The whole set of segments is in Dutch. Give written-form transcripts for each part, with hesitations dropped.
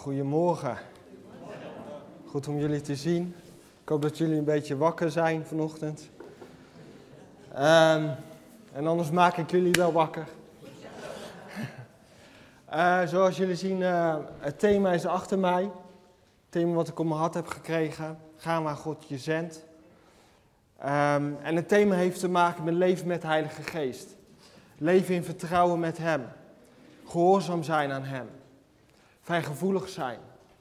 Goedemorgen. Goed om jullie te zien. Ik hoop dat jullie een beetje wakker zijn vanochtend. En anders maak ik jullie wel wakker. Zoals jullie zien, het thema is achter mij. Het thema wat ik op mijn hart heb gekregen. Ga waar God je zendt. En het thema heeft te maken met leven met de Heilige Geest. Leven in vertrouwen met Hem. Gehoorzaam zijn aan Hem. Fijngevoelig zijn.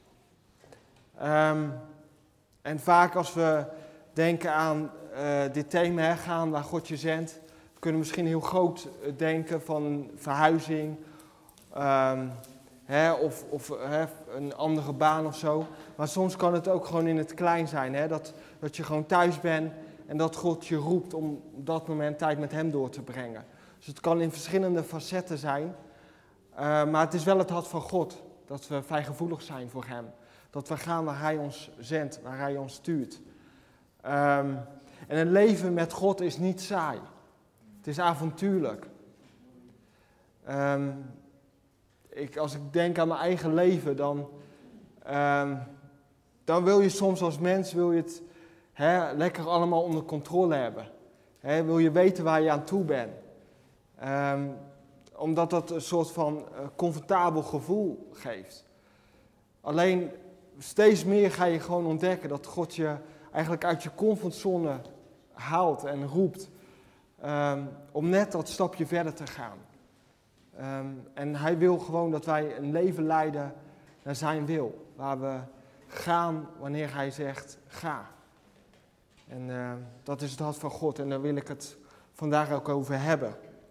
En vaak als we denken aan dit thema, gaan waar God je zendt, kunnen we misschien heel groot denken van verhuizing of een andere baan of zo. Maar soms kan het ook gewoon in het klein zijn, dat je gewoon thuis bent en dat God je roept om op dat moment tijd met Hem door te brengen. Dus het kan in verschillende facetten zijn, maar het is wel het hart van God. Dat we fijngevoelig zijn voor Hem. Dat we gaan waar Hij ons zendt, waar Hij ons stuurt. En een leven met God is niet saai. Het is avontuurlijk. Als ik denk aan mijn eigen leven, dan wil je soms als mens het lekker allemaal onder controle hebben. Wil je weten waar je aan toe bent. Omdat dat een soort van comfortabel gevoel geeft. Alleen steeds meer ga je gewoon ontdekken dat God je eigenlijk uit je comfortzone haalt en roept. Om net dat stapje verder te gaan. En Hij wil gewoon dat wij een leven leiden naar zijn wil. Waar we gaan wanneer Hij zegt ga. En dat is het hart van God en daar wil ik het vandaag ook over hebben.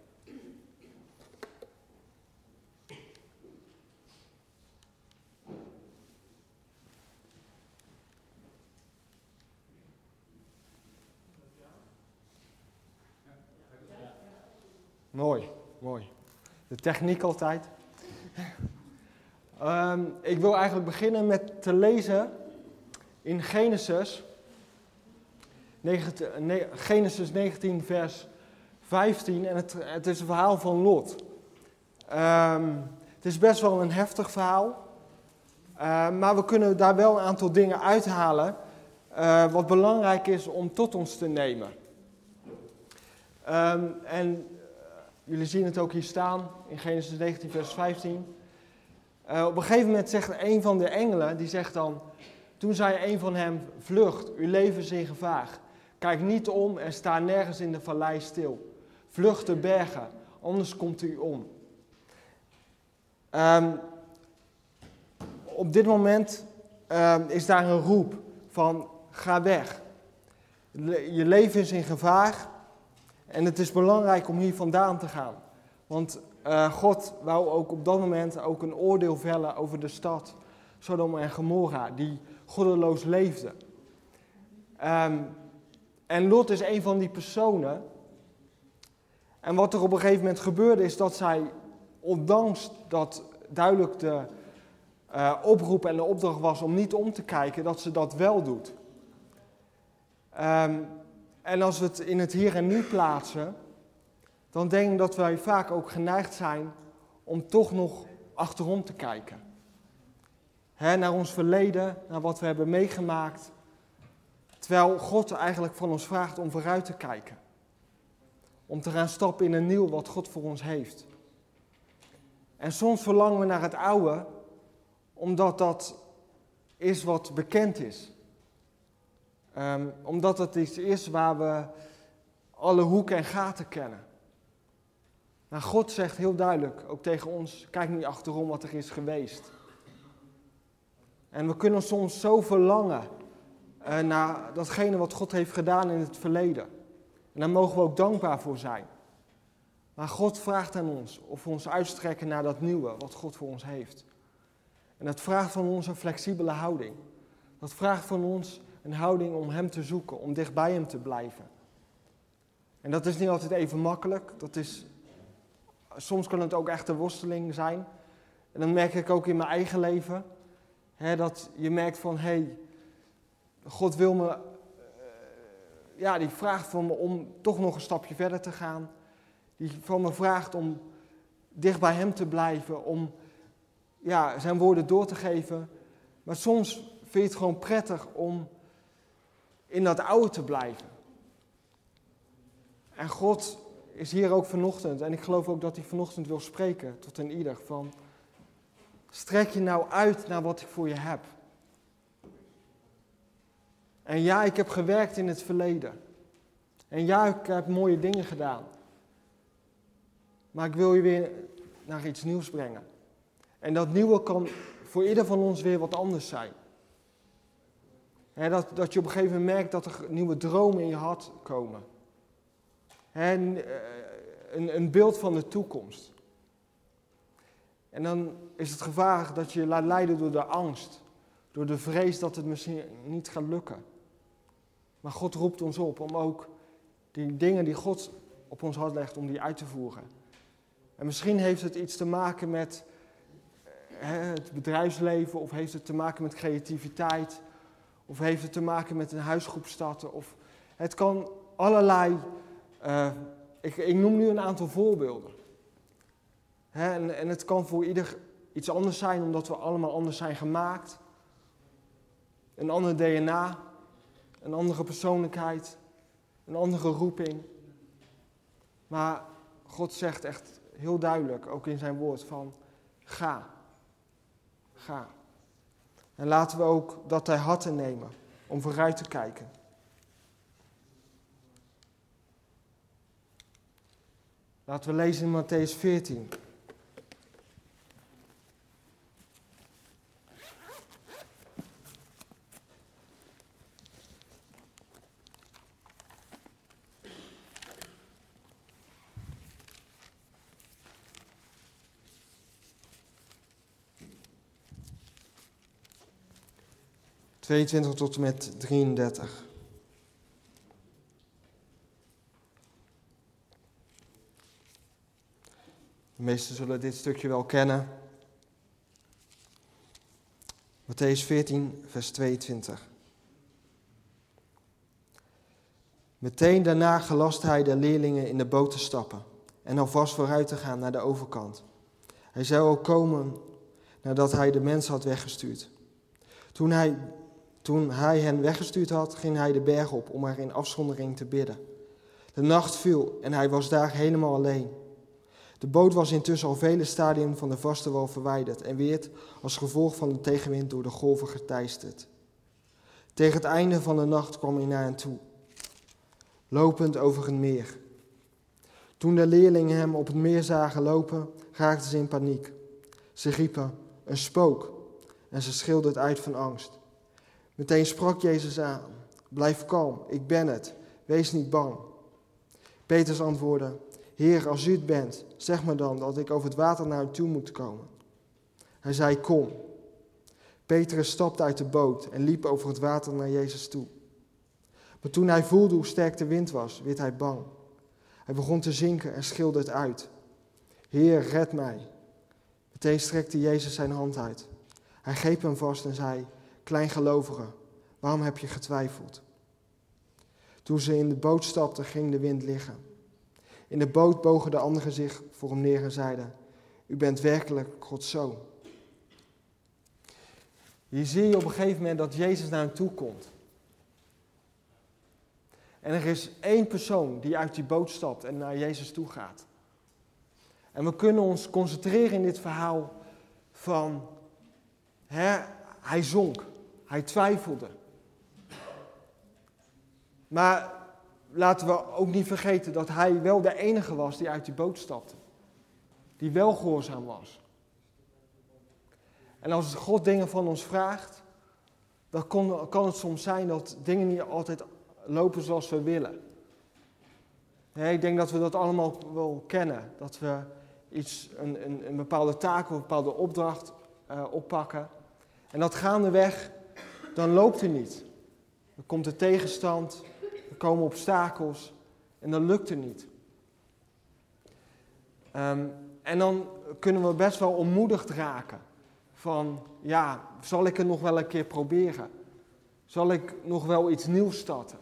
Mooi. De techniek altijd. Ik wil eigenlijk beginnen met te lezen in Genesis 19 vers 15 en het is een verhaal van Lot. Het is best wel een heftig verhaal, maar we kunnen daar wel een aantal dingen uithalen wat belangrijk is om tot ons te nemen. Jullie zien het ook hier staan in Genesis 19 vers 15. Op een gegeven moment zegt een van de engelen, die zegt dan: toen zei een van hem, vlucht, uw leven is in gevaar. Kijk niet om en sta nergens in de vallei stil. Vlucht de bergen, anders komt u om. Op dit moment is daar een roep van ga weg. Je leven is in gevaar. En het is belangrijk om hier vandaan te gaan. Want God wou ook op dat moment ook een oordeel vellen over de stad Sodom en Gomorra, die goddeloos leefde. En Lot is een van die personen. En wat er op een gegeven moment gebeurde is dat zij, ondanks dat duidelijk de oproep en de opdracht was om niet om te kijken, dat ze dat wel doet. En als we het in het hier en nu plaatsen, dan denk ik dat wij vaak ook geneigd zijn om toch nog achterom te kijken. Naar ons verleden, naar wat we hebben meegemaakt. Terwijl God eigenlijk van ons vraagt om vooruit te kijken. Om te gaan stappen in een nieuw wat God voor ons heeft. En soms verlangen we naar het oude, omdat dat is wat bekend is. Omdat het iets is waar we alle hoeken en gaten kennen. Maar God zegt heel duidelijk, ook tegen ons, kijk niet achterom wat er is geweest. En we kunnen soms zo verlangen naar datgene wat God heeft gedaan in het verleden. En daar mogen we ook dankbaar voor zijn. Maar God vraagt aan ons of we ons uitstrekken naar dat nieuwe wat God voor ons heeft. En dat vraagt van ons een flexibele houding. Dat vraagt van ons een houding om Hem te zoeken, om dicht bij Hem te blijven. En dat is niet altijd even makkelijk. Soms kan het ook echt een worsteling zijn. En dan merk ik ook in mijn eigen leven. Dat je merkt van, God wil me, die vraagt van me om toch nog een stapje verder te gaan. Die van me vraagt om dicht bij Hem te blijven, om zijn woorden door te geven. Maar soms vind je het gewoon prettig om in dat oude te blijven. En God is hier ook vanochtend. En ik geloof ook dat hij vanochtend wil spreken tot een ieder. Van, strek je nou uit naar wat ik voor je heb. En ja, ik heb gewerkt in het verleden. En ja, ik heb mooie dingen gedaan. Maar ik wil je weer naar iets nieuws brengen. En dat nieuwe kan voor ieder van ons weer wat anders zijn. Dat je op een gegeven moment merkt dat er nieuwe dromen in je hart komen. Een beeld van de toekomst. En dan is het gevaarlijk dat je je laat leiden door de angst. Door de vrees dat het misschien niet gaat lukken. Maar God roept ons op om ook die dingen die God op ons hart legt, om die uit te voeren. En misschien heeft het iets te maken met het bedrijfsleven, of heeft het te maken met creativiteit, of heeft het te maken met een huisgroep starten. Of het kan allerlei, ik noem nu een aantal voorbeelden. En het kan voor ieder iets anders zijn, omdat we allemaal anders zijn gemaakt. Een ander DNA, een andere persoonlijkheid, een andere roeping. Maar God zegt echt heel duidelijk, ook in zijn woord, van ga. Ga. En laten we ook dat ter harte nemen om vooruit te kijken. Laten we lezen in Mattheüs 14. (22) 22 tot en met 33. De meesten zullen dit stukje wel kennen. Mattheüs 14, vers 22. Meteen daarna gelastte hij de leerlingen in de boot te stappen en alvast vooruit te gaan naar de overkant. Hij zou ook komen nadat hij de mensen had weggestuurd. Toen hij hen weggestuurd had, ging hij de berg op om er in afzondering te bidden. De nacht viel en hij was daar helemaal alleen. De boot was intussen al vele stadien van de vaste wal verwijderd en werd als gevolg van de tegenwind door de golven geteisterd. Tegen het einde van de nacht kwam hij naar hen toe, lopend over een meer. Toen de leerlingen hem op het meer zagen lopen, raakten ze in paniek. Ze riepen, een spook, en ze schreeuwden het uit van angst. Meteen sprak Jezus aan, blijf kalm, ik ben het, wees niet bang. Petrus antwoordde, Heer, als u het bent, zeg me dan dat ik over het water naar u toe moet komen. Hij zei, kom. Petrus stapte uit de boot en liep over het water naar Jezus toe. Maar toen hij voelde hoe sterk de wind was, werd hij bang. Hij begon te zinken en schreeuwde het uit. Heer, red mij. Meteen strekte Jezus zijn hand uit. Hij greep hem vast en zei, kleingelovige, waarom heb je getwijfeld? Toen ze in de boot stapten, ging de wind liggen. In de boot bogen de anderen zich voor hem neer en zeiden, u bent werkelijk Gods zoon. Hier zie je op een gegeven moment dat Jezus naar hem toe komt. En er is één persoon die uit die boot stapt en naar Jezus toe gaat. En we kunnen ons concentreren in dit verhaal van, hij zonk, hij twijfelde. Maar laten we ook niet vergeten dat hij wel de enige was die uit die boot stapte. Die wel gehoorzaam was. En als God dingen van ons vraagt, dan kan het soms zijn dat dingen niet altijd lopen zoals we willen. Ik denk dat we dat allemaal wel kennen. Dat we een bepaalde taak of een bepaalde opdracht oppakken. En dat gaandeweg, dan loopt het niet. Dan komt er tegenstand, er komen obstakels en dan lukt het niet. En dan kunnen we best wel ontmoedigd raken. Van, ja, zal ik het nog wel een keer proberen? Zal ik nog wel iets nieuws starten?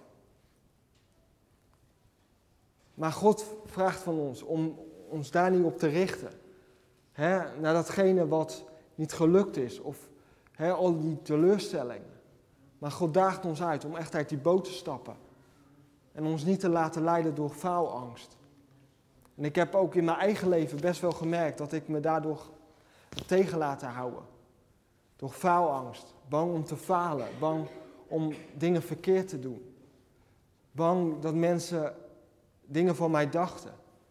Maar God vraagt van ons om ons daar niet op te richten. Naar datgene wat niet gelukt is. Of al die teleurstellingen. Maar God daagt ons uit om echt uit die boot te stappen. En ons niet te laten leiden door faalangst. En ik heb ook in mijn eigen leven best wel gemerkt dat ik me daardoor tegen laten houden. Door faalangst. Bang om te falen. Bang om dingen verkeerd te doen. Bang dat mensen dingen van mij dachten.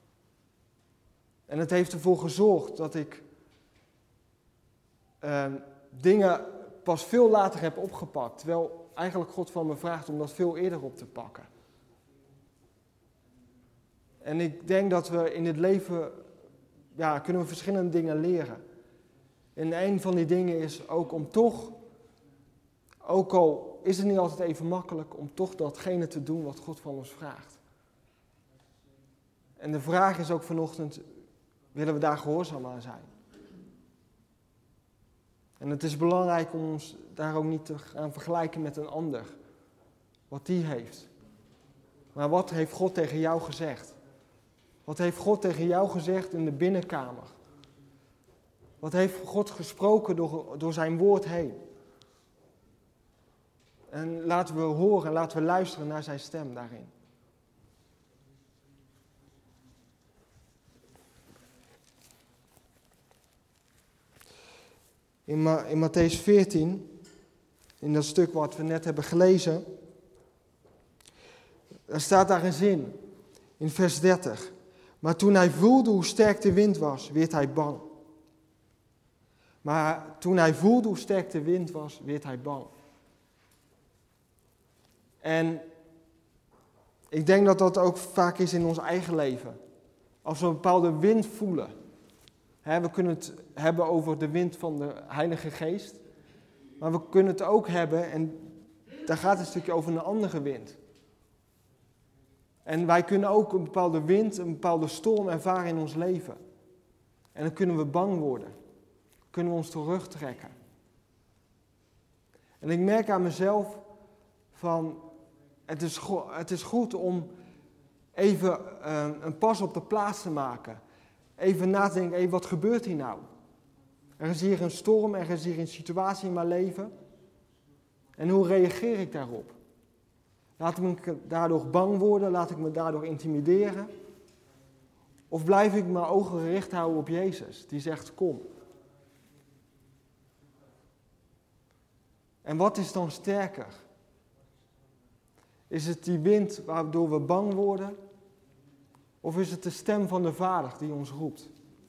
En het heeft ervoor gezorgd dat ik dingen pas veel later heb opgepakt. Terwijl eigenlijk God van me vraagt om dat veel eerder op te pakken. En ik denk dat we in het leven, kunnen we verschillende dingen leren. En een van die dingen is ook om toch, ook al is het niet altijd even makkelijk, om toch datgene te doen wat God van ons vraagt. En de vraag is ook vanochtend, willen we daar gehoorzaam aan zijn? En het is belangrijk om ons daar ook niet te gaan vergelijken met een ander. Wat die heeft. Maar wat heeft God tegen jou gezegd? Wat heeft God tegen jou gezegd in de binnenkamer? Wat heeft God gesproken door zijn woord heen? En laten we horen, laten we luisteren naar zijn stem daarin. In Mattheüs 14, in dat stuk wat we net hebben gelezen, daar staat daar een zin, in vers 30. Maar toen hij voelde hoe sterk de wind was, werd hij bang. Maar toen hij voelde hoe sterk de wind was, werd hij bang. En ik denk dat dat ook vaak is in ons eigen leven. Als we een bepaalde wind voelen. We kunnen het hebben over de wind van de Heilige Geest. Maar we kunnen het ook hebben, en daar gaat een stukje over een andere wind. En wij kunnen ook een bepaalde wind, een bepaalde storm ervaren in ons leven. En dan kunnen we bang worden. Kunnen we ons terugtrekken. En ik merk aan mezelf van, het is goed om even een pas op de plaats te maken. Even na te denken, wat gebeurt hier nou? Er is hier een storm, er is hier een situatie in mijn leven. En hoe reageer ik daarop? Laat ik me daardoor bang worden? Laat ik me daardoor intimideren? Of blijf ik mijn ogen gericht houden op Jezus, die zegt, kom. En wat is dan sterker? Is het die wind waardoor we bang worden? Of is het de stem van de Vader die ons roept?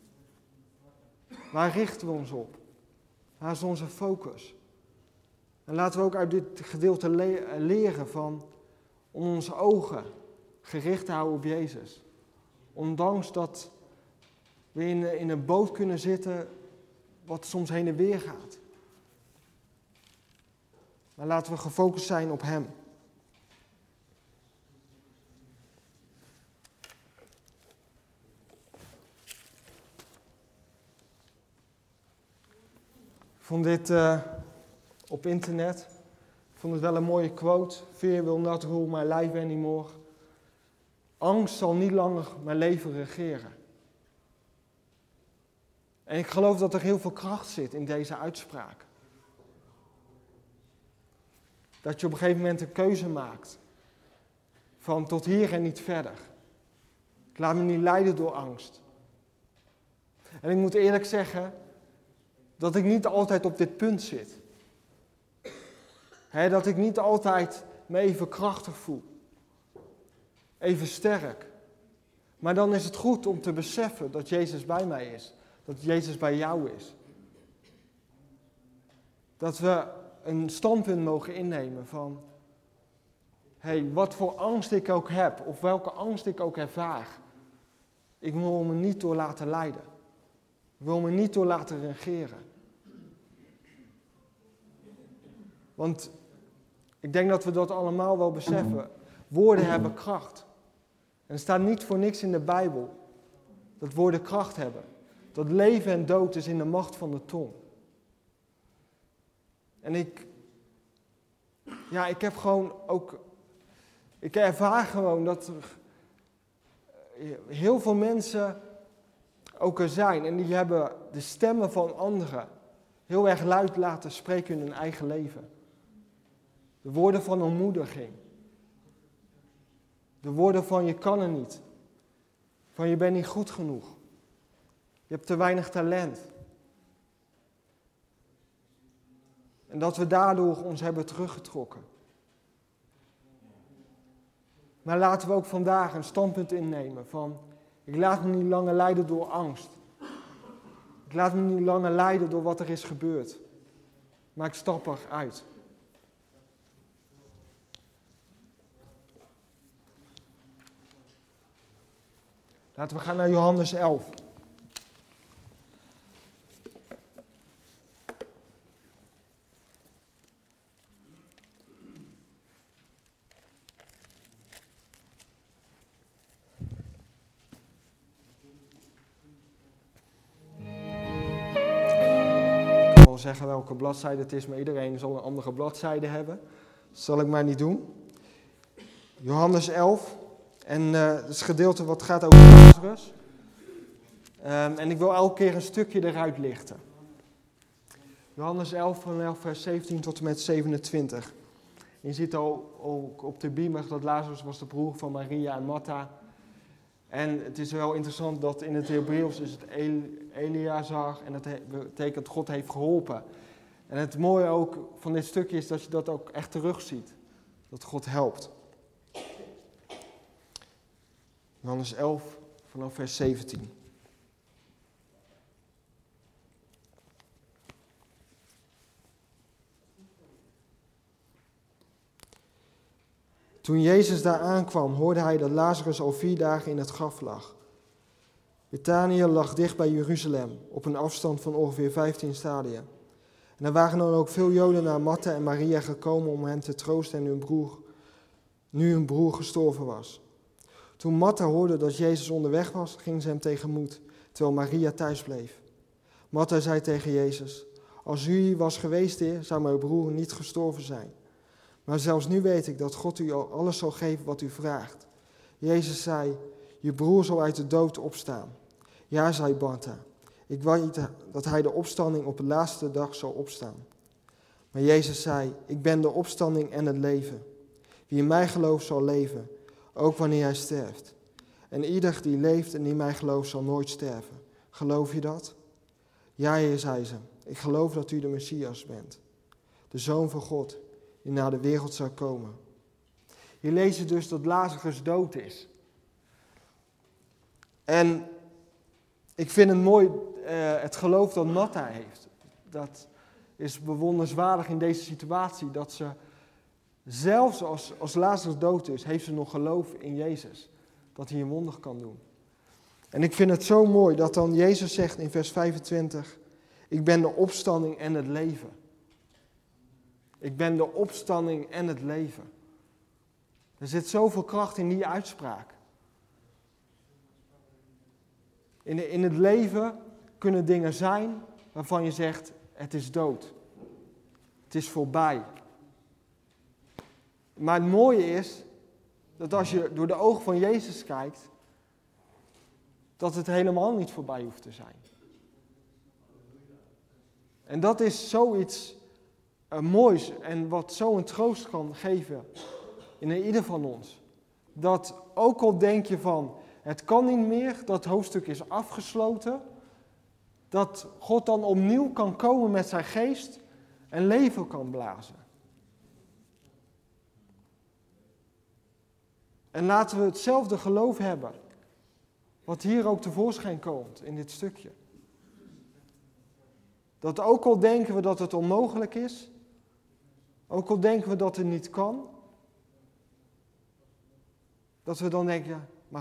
Waar richten we ons op? Waar is onze focus? En laten we ook uit dit gedeelte leren om onze ogen gericht te houden op Jezus. Ondanks dat we in een boot kunnen zitten wat soms heen en weer gaat. Maar laten we gefocust zijn op Hem. Ik vond dit op internet. Ik vond het wel een mooie quote. Fear will not rule my life anymore. Angst zal niet langer mijn leven regeren. En ik geloof dat er heel veel kracht zit in deze uitspraak. Dat je op een gegeven moment een keuze maakt. Van tot hier en niet verder. Ik laat me niet leiden door angst. En ik moet eerlijk zeggen dat ik niet altijd op dit punt zit. Dat ik niet altijd me even krachtig voel. Even sterk. Maar dan is het goed om te beseffen dat Jezus bij mij is. Dat Jezus bij jou is. Dat we een standpunt mogen innemen van, wat voor angst ik ook heb, of welke angst ik ook ervaar. Ik wil me niet door laten leiden. Ik wil me niet door laten regeren. Want ik denk dat we dat allemaal wel beseffen. Woorden hebben kracht. En er staat niet voor niks in de Bijbel dat woorden kracht hebben. Dat leven en dood is in de macht van de tong. En ik ervaar gewoon dat er heel veel mensen ook er zijn. En die hebben de stemmen van anderen heel erg luid laten spreken in hun eigen leven. De woorden van ontmoediging. De woorden van je kan er niet. Van je bent niet goed genoeg. Je hebt te weinig talent. En dat we daardoor ons hebben teruggetrokken. Maar laten we ook vandaag een standpunt innemen van, ik laat me niet langer leiden door angst. Ik laat me niet langer leiden door wat er is gebeurd. Maar ik stap eruit. Laten we gaan naar Johannes 11. Ik kan wel zeggen welke bladzijde het is, maar iedereen zal een andere bladzijde hebben. Dat zal ik maar niet doen. Johannes 11. En het is gedeelte wat gaat over Lazarus. En ik wil elke keer een stukje eruit lichten. Johannes 11 vanaf vers 17 tot en met 27. Je ziet al ook op de beamer dat Lazarus was de broer van Maria en Martha. En het is wel interessant dat in het Hebreeuws is het Eleazar en dat betekent God heeft geholpen. En het mooie ook van dit stukje is dat je dat ook echt terugziet. Dat God helpt. Johannes 11 vanaf vers 17. Toen Jezus daar aankwam, hoorde hij dat Lazarus al 4 dagen in het graf lag. Betanië lag dicht bij Jeruzalem, op een afstand van ongeveer 15 stadia. En er waren dan ook veel Joden naar Martha en Maria gekomen om hen te troosten en hun broer gestorven was. Toen Martha hoorde dat Jezus onderweg was, ging ze hem tegemoet, terwijl Maria thuis bleef. Martha zei tegen Jezus, als u hier was geweest, Heer, zou mijn broer niet gestorven zijn. Maar zelfs nu weet ik dat God u alles zal geven wat u vraagt. Jezus zei, je broer zal uit de dood opstaan. Ja, zei Martha, ik weet dat hij de opstanding op de laatste dag zal opstaan. Maar Jezus zei, ik ben de opstanding en het leven. Wie in mij gelooft zal leven, ook wanneer hij sterft. En ieder die leeft en in mij gelooft zal nooit sterven. Geloof je dat? Ja, Heer, zei ze, ik geloof dat u de Messias bent. De Zoon van God, die naar de wereld zou komen. Hier lees je dus dat Lazarus dood is. En ik vind het mooi, het geloof dat Martha heeft. Dat is bewonderenswaardig in deze situatie. Dat ze, zelfs als Lazarus dood is, heeft ze nog geloof in Jezus. Dat hij een wonder kan doen. En ik vind het zo mooi dat dan Jezus zegt in vers 25. Ik ben de opstanding en het leven. Ik ben de opstanding en het leven. Er zit zoveel kracht in die uitspraak. In het leven kunnen dingen zijn waarvan je zegt, het is dood. Het is voorbij. Maar het mooie is, dat als je door de ogen van Jezus kijkt, dat het helemaal niet voorbij hoeft te zijn. En dat is zoiets moois en wat zo een troost kan geven in ieder van ons. Dat ook al denk je van, het kan niet meer, dat hoofdstuk is afgesloten, dat God dan opnieuw kan komen met zijn geest en leven kan blazen. En laten we hetzelfde geloof hebben, wat hier ook tevoorschijn komt in dit stukje. Dat ook al denken we dat het onmogelijk is, ook al denken we dat het niet kan, dat we dan denken, maar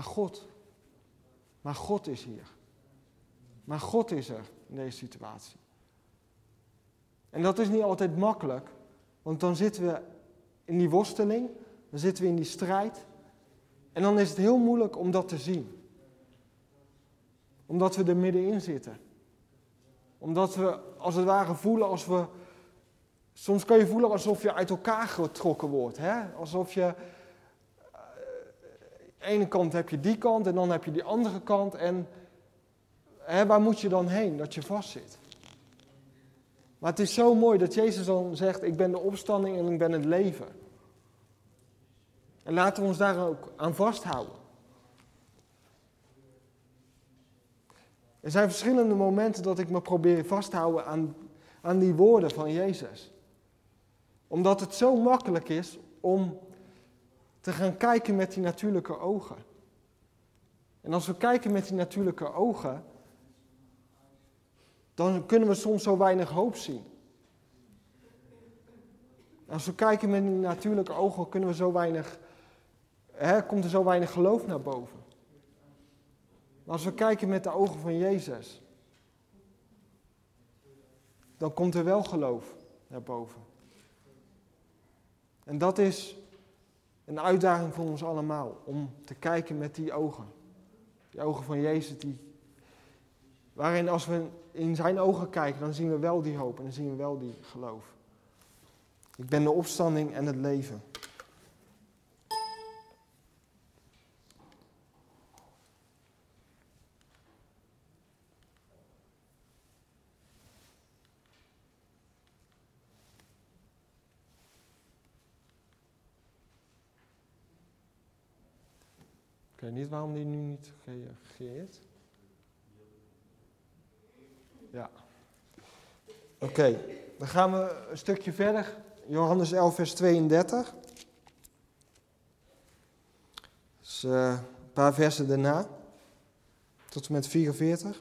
God is hier. Maar God is er in deze situatie. En dat is niet altijd makkelijk, want dan zitten we in die worsteling, dan zitten we in die strijd. En dan is het heel moeilijk om dat te zien. Omdat we er middenin zitten. Omdat we als het ware voelen als we... Soms kan je voelen alsof je uit elkaar getrokken wordt. Hè? Alsof je... Aan de ene kant heb je die kant en dan heb je die andere kant. En waar moet je dan heen dat je vastzit? Maar het is zo mooi dat Jezus dan zegt, ik ben de opstanding en ik ben het leven. En laten we ons daar ook aan vasthouden. Er zijn verschillende momenten dat ik me probeer vast te houden aan die woorden van Jezus. Omdat het zo makkelijk is om te gaan kijken met die natuurlijke ogen. En als we kijken met die natuurlijke ogen, dan kunnen we soms zo weinig hoop zien. Als we kijken met die natuurlijke ogen, kunnen we komt er zo weinig geloof naar boven. Maar als we kijken met de ogen van Jezus, dan komt er wel geloof naar boven. En dat is een uitdaging voor ons allemaal, om te kijken met die ogen. Die ogen van Jezus, waarin als we in zijn ogen kijken, dan zien we wel die hoop en dan zien we wel die geloof. Ik ben de opstanding en het leven. Ik weet niet waarom die nu niet reageert. Ja. Oké, dan gaan we een stukje verder. Johannes 11, vers 32. Dus een paar versen daarna. Tot en met 44.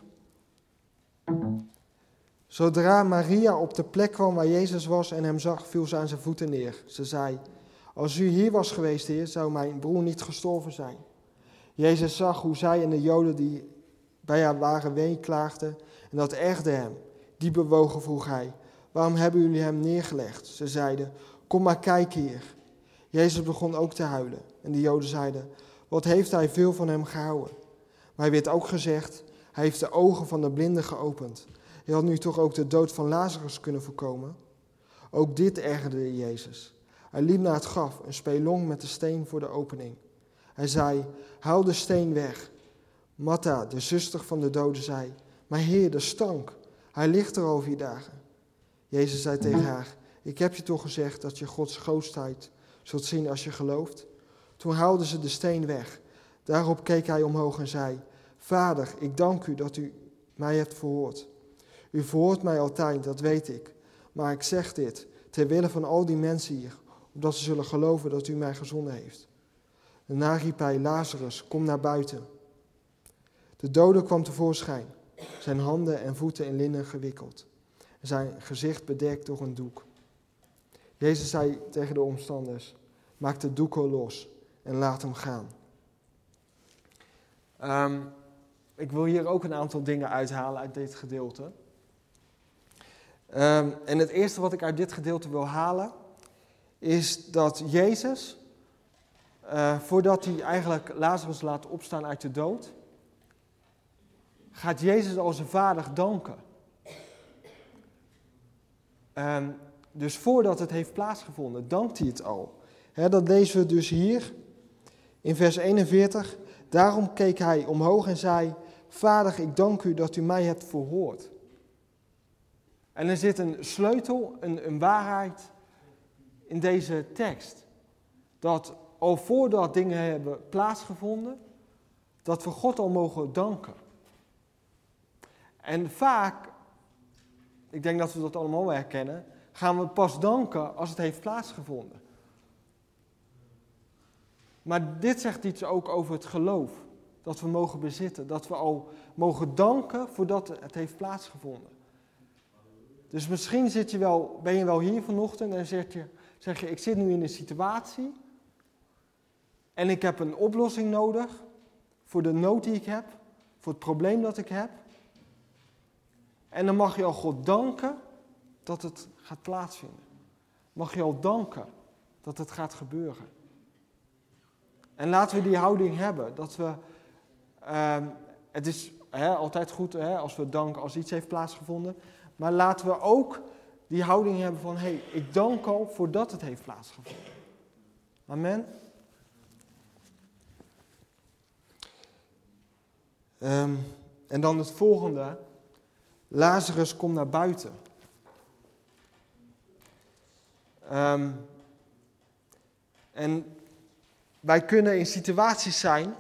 Zodra Maria op de plek kwam waar Jezus was en hem zag, viel ze aan zijn voeten neer. Ze zei, als u hier was geweest, Heer, zou mijn broer niet gestorven zijn. Jezus zag hoe zij en de Joden die bij haar waren weeklaagden en dat ergerde hem. Diep bewogen vroeg hij, waarom hebben jullie hem neergelegd? Ze zeiden, kom maar kijken hier. Jezus begon ook te huilen en de Joden zeiden, wat heeft hij veel van hem gehouden? Maar hij werd ook gezegd, hij heeft de ogen van de blinden geopend. Hij had nu toch ook de dood van Lazarus kunnen voorkomen? Ook dit ergerde Jezus. Hij liep naar het graf, een spelonk met de steen voor de opening. Hij zei, haal de steen weg. Martha, de zuster van de dode, zei, maar Heer, de stank, hij ligt er al 4 dagen. Jezus zei tegen haar, ik heb je toch gezegd dat je Gods grootheid zult zien als je gelooft? Toen haalden ze de steen weg. Daarop keek hij omhoog en zei, Vader, ik dank u dat u mij hebt verhoord. U verhoort mij altijd, dat weet ik. Maar ik zeg dit, ter wille van al die mensen hier, opdat ze zullen geloven dat u mij gezonden heeft. Daarna riep hij, Lazarus, kom naar buiten. De dode kwam tevoorschijn, zijn handen en voeten in linnen gewikkeld en zijn gezicht bedekt door een doek. Jezus zei tegen de omstanders, maak de doeken los en laat hem gaan. Ik wil hier ook een aantal dingen uithalen uit dit gedeelte. En het eerste wat ik uit dit gedeelte wil halen, is dat Jezus, voordat hij eigenlijk Lazarus laat opstaan uit de dood, gaat Jezus al zijn vader danken. Dus voordat het heeft plaatsgevonden, dankt hij het al. Dat lezen we dus hier in vers 41. Daarom keek hij omhoog en zei, Vader, ik dank u dat u mij hebt verhoord. En er zit een sleutel, een waarheid in deze tekst. Dat al voordat dingen hebben plaatsgevonden, dat we God al mogen danken. En vaak, ik denk dat we dat allemaal wel herkennen, gaan we pas danken als het heeft plaatsgevonden. Maar dit zegt iets ook over het geloof. Dat we mogen bezitten. Dat we al mogen danken voordat het heeft plaatsgevonden. Dus misschien ben je wel hier vanochtend en zeg je, ik zit nu in een situatie. En ik heb een oplossing nodig voor de nood die ik heb. Voor het probleem dat ik heb. En dan mag je al God danken dat het gaat plaatsvinden. Mag je al danken dat het gaat gebeuren. En laten we die houding hebben. Dat we, het is altijd goed als we danken als iets heeft plaatsgevonden. Maar laten we ook die houding hebben van, ik dank al voordat het heeft plaatsgevonden. Amen. En dan het volgende. Lazarus komt naar buiten. En wij kunnen in situaties zijn.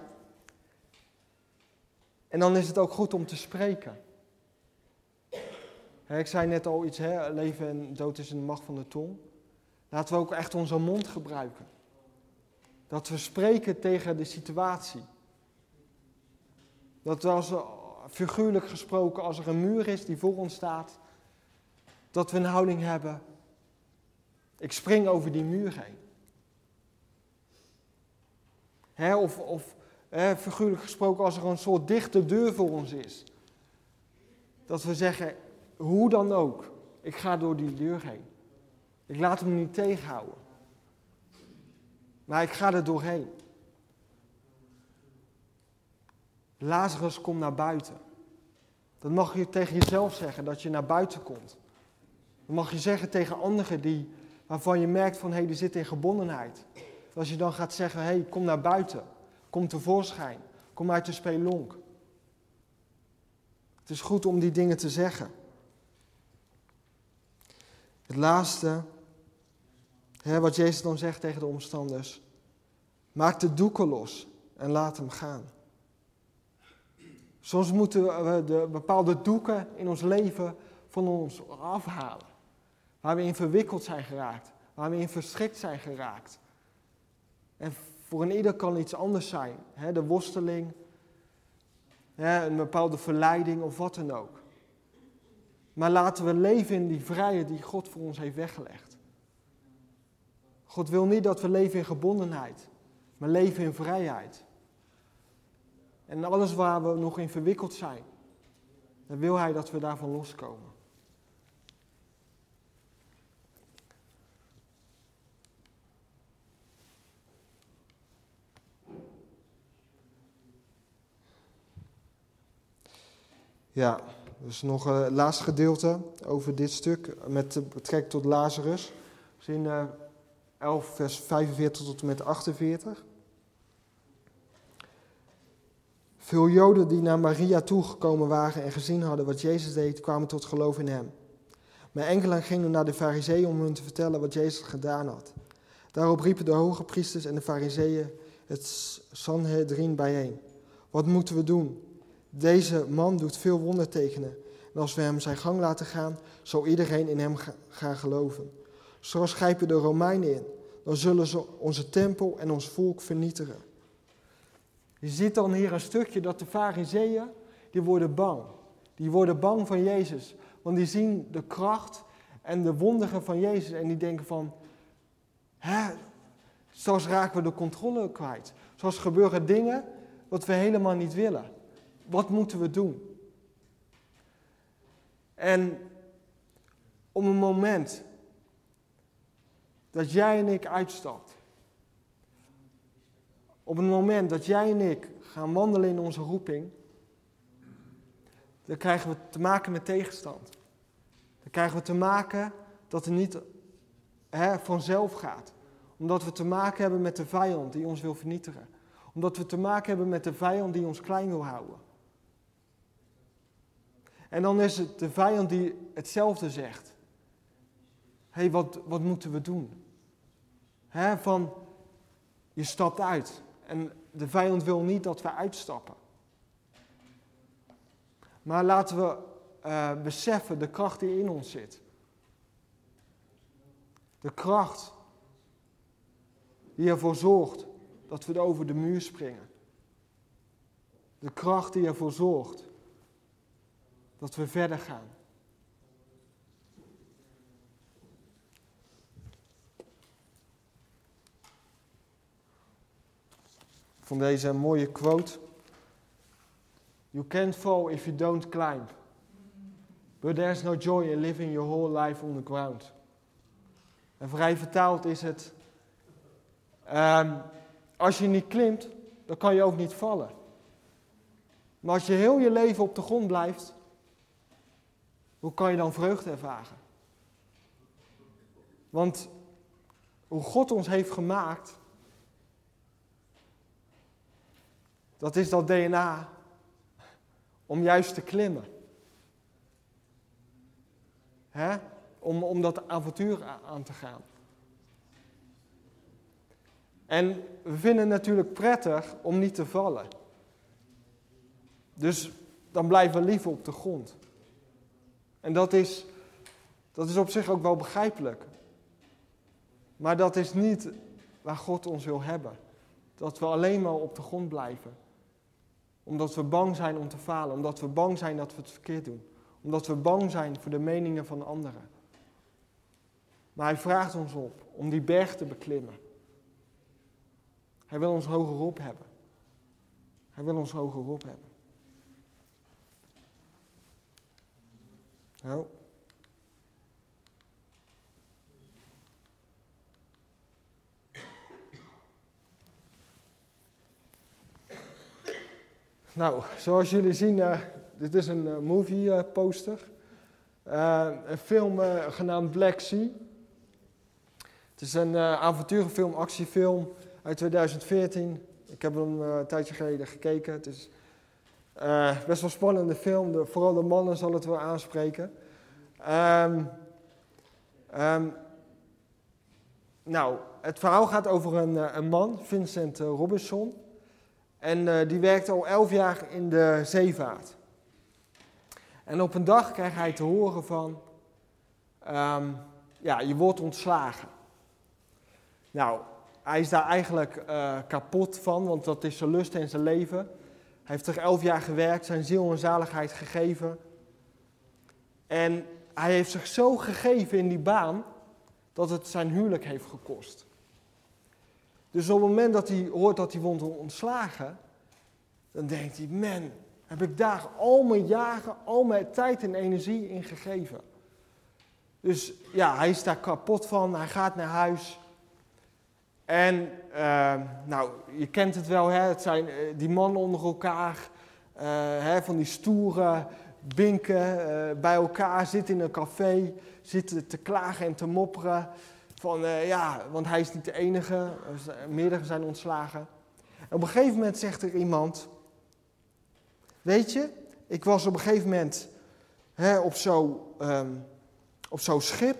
En dan is het ook goed om te spreken. Ik zei net al iets, leven en dood is in de macht van de tong. Laten we ook echt onze mond gebruiken. Dat we spreken tegen de situatie. Dat we figuurlijk gesproken, als er een muur is die voor ons staat, dat we een houding hebben. Ik spring over die muur heen. Of figuurlijk gesproken, als er een soort dichte deur voor ons is. Dat we zeggen, hoe dan ook, ik ga door die deur heen. Ik laat hem niet tegenhouden. Maar ik ga er doorheen. Lazarus, kom naar buiten. Dat mag je tegen jezelf zeggen, dat je naar buiten komt. Dat mag je zeggen tegen anderen waarvan je merkt van, die zitten in gebondenheid. Als je dan gaat zeggen, kom naar buiten. Kom tevoorschijn. Kom uit de spelonk. Het is goed om die dingen te zeggen. Het laatste, wat Jezus dan zegt tegen de omstanders. Maak de doeken los en laat hem gaan. Soms moeten we de bepaalde doeken in ons leven van ons afhalen. Waar we in verwikkeld zijn geraakt. Waar we in verstrikt zijn geraakt. En voor een ieder kan iets anders zijn. De worsteling. Een bepaalde verleiding of wat dan ook. Maar laten we leven in die vrijheid die God voor ons heeft weggelegd. God wil niet dat we leven in gebondenheid. Maar leven in vrijheid. En alles waar we nog in verwikkeld zijn. Dan wil hij dat we daarvan loskomen. Ja, dus nog het laatste gedeelte over dit stuk met betrekking tot Lazarus. Dus in 11 vers 45 tot en met 48. Veel Joden die naar Maria toegekomen waren en gezien hadden wat Jezus deed, kwamen tot geloof in hem. Maar enkelen gingen naar de Farizeeën om hun te vertellen wat Jezus gedaan had. Daarop riepen de hoge priesters en de Farizeeën het Sanhedrin bijeen. Wat moeten we doen? Deze man doet veel wondertekenen. En als we hem zijn gang laten gaan, zal iedereen in hem gaan geloven. Straks grijpen de Romeinen in. Dan zullen ze onze tempel en ons volk vernietigen. Je ziet dan hier een stukje dat de Farizeeën, die worden bang. Die worden bang van Jezus. Want die zien de kracht en de wonderen van Jezus. En die denken van, zoals raken we de controle kwijt. Zoals gebeuren dingen wat we helemaal niet willen. Wat moeten we doen? En op een moment dat jij en ik uitstapt. Op het moment dat jij en ik gaan wandelen in onze roeping. Dan krijgen we te maken met tegenstand. Dan krijgen we te maken dat het niet vanzelf gaat. Omdat we te maken hebben met de vijand die ons wil vernietigen. Omdat we te maken hebben met de vijand die ons klein wil houden. En dan is het de vijand die hetzelfde zegt. Wat moeten we doen? Van, je stapt uit. En de vijand wil niet dat we uitstappen. Maar laten we beseffen de kracht die in ons zit. De kracht die ervoor zorgt dat we over de muur springen. De kracht die ervoor zorgt dat we verder gaan. Van deze mooie quote. You can't fall if you don't climb. But there's no joy in living your whole life on the ground. En vrij vertaald is het, als je niet klimt, dan kan je ook niet vallen. Maar als je heel je leven op de grond blijft, hoe kan je dan vreugde ervaren? Want hoe God ons heeft gemaakt, dat is dat DNA om juist te klimmen. Om dat avontuur aan te gaan. En we vinden het natuurlijk prettig om niet te vallen. Dus dan blijven we liever op de grond. En dat is op zich ook wel begrijpelijk. Maar dat is niet waar God ons wil hebben. Dat we alleen maar op de grond blijven. Omdat we bang zijn om te falen. Omdat we bang zijn dat we het verkeerd doen. Omdat we bang zijn voor de meningen van anderen. Maar hij vraagt ons op om die berg te beklimmen. Hij wil ons hogerop hebben. Hij wil ons hogerop hebben. Nou. Nou, zoals jullie zien, dit is een movie poster. Een film genaamd Black Sea. Het is een avonturenfilm, actiefilm uit 2014. Ik heb hem een tijdje geleden gekeken. Het is best wel een spannende film. Vooral de mannen zal het wel aanspreken. Nou, het verhaal gaat over een man, Vincent Robinson. En die werkt al 11 jaar in de zeevaart. En op een dag krijgt hij te horen van, je wordt ontslagen. Nou, hij is daar eigenlijk kapot van, want dat is zijn lust en zijn leven. Hij heeft er 11 jaar gewerkt, zijn ziel en zaligheid gegeven. En hij heeft zich zo gegeven in die baan, dat het zijn huwelijk heeft gekost. Dus op het moment dat hij hoort dat hij wordt ontslagen, dan denkt hij, man, heb ik daar al mijn jaren, al mijn tijd en energie in gegeven. Dus ja, hij is daar kapot van, hij gaat naar huis. En je kent het wel, hè? Het zijn die mannen onder elkaar, van die stoere binken, bij elkaar zitten in een café, zitten te klagen en te mopperen. Want hij is niet de enige, meerdere zijn ontslagen. En op een gegeven moment zegt er iemand, weet je, ik was op een gegeven moment op zo'n schip.